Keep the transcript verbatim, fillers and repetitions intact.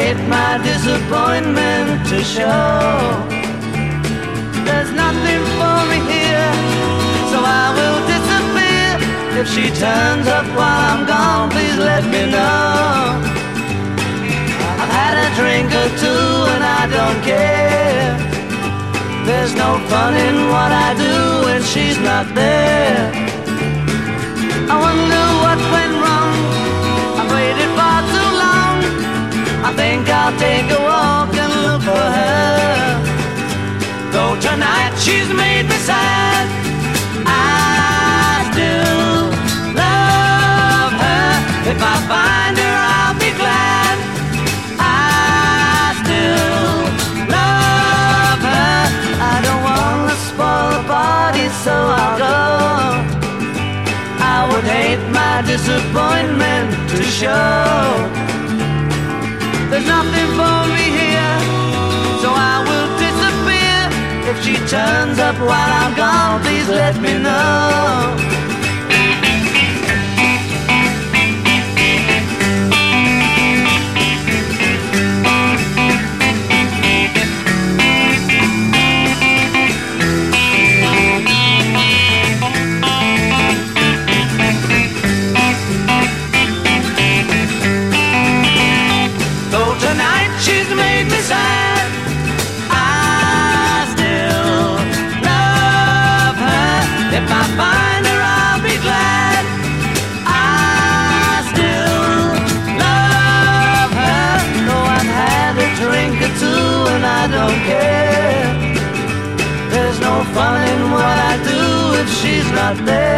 hate my disappointment to show. There's nothing for me here, so I will disappear. If she turns up while I'm gone, please let me know. I've had a drink or two and I don't care. There's no fun in what I do when she's not there. I wonder what went wrong. I've waited far too long. I think I'll take a walk and look for her. Though tonight she's made me sad, I still love her. If I find her, I'll be glad. I still love her. I don't want to spoil the party, so I'll go. I would hate my disappointment to show. There's nothing for me here, so I will disappear. If she turns up while I'm gone, please let me know. Fun in what I do if she's not there.